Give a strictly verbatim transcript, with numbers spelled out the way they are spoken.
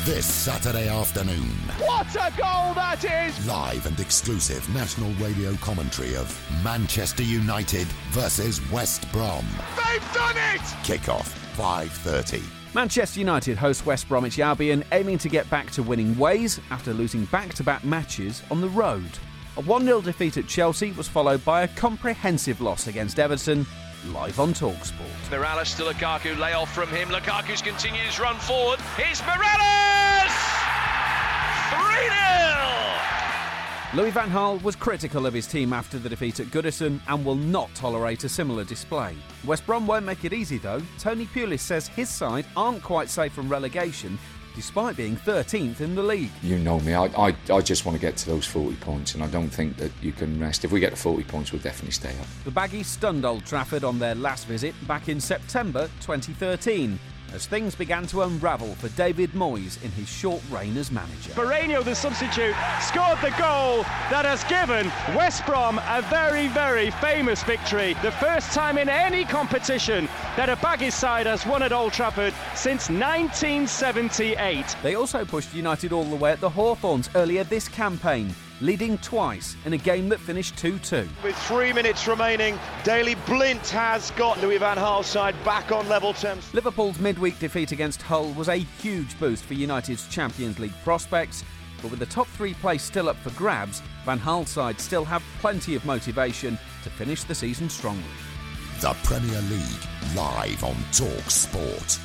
this Saturday afternoon. What a goal that is! Live and exclusive national radio commentary of Manchester United versus West Brom. They've done it! Kick-off, five thirty. Manchester United host West Bromwich Albion, aiming to get back to winning ways after losing back-to-back matches on the road. A one nil defeat at Chelsea was followed by a comprehensive loss against Everton, live on TalkSport. Mirallas to Lukaku, lay off from him. Lukaku's continued his run forward. It's Mirallas! three nil! Louis van Gaal was critical of his team after the defeat at Goodison and will not tolerate a similar display. West Brom won't make it easy though. Tony Pulis says his side aren't quite safe from relegation, despite being thirteenth in the league. You know me, I, I, I just want to get to those forty points, and I don't think that you can rest. If we get to forty points, we'll definitely stay up. The Baggies stunned Old Trafford on their last visit back in September twenty thirteen, as things began to unravel for David Moyes in his short reign as manager. Moreno, the substitute, scored the goal that has given West Brom a very, very famous victory. The first time in any competition that a Baggies side has won at Old Trafford since nineteen seventy-eight. They also pushed United all the way at the Hawthorns earlier this campaign, leading twice in a game that finished two two. With three minutes remaining, Daley Blind has got Louis van Gaal's side back on level terms. Liverpool's midweek defeat against Hull was a huge boost for United's Champions League prospects, but with the top three place still up for grabs, Van Gaal's side still have plenty of motivation to finish the season strongly. The Premier League, live on TalkSport.